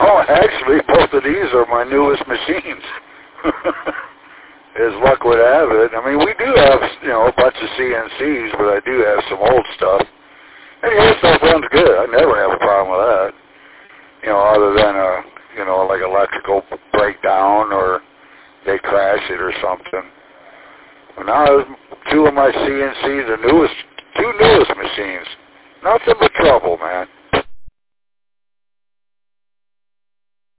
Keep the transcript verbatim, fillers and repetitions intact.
No, actually, both of these are my newest machines. As luck would have it. I mean, we do have, you know, a bunch of C N Cs, but I do have some old stuff. And the old stuff runs good. I never have a problem with that. You know, other than a, you know, like electrical breakdown or they crash it or something. But now, two of my C N Cs, the newest, two newest machines. Nothing but trouble, man.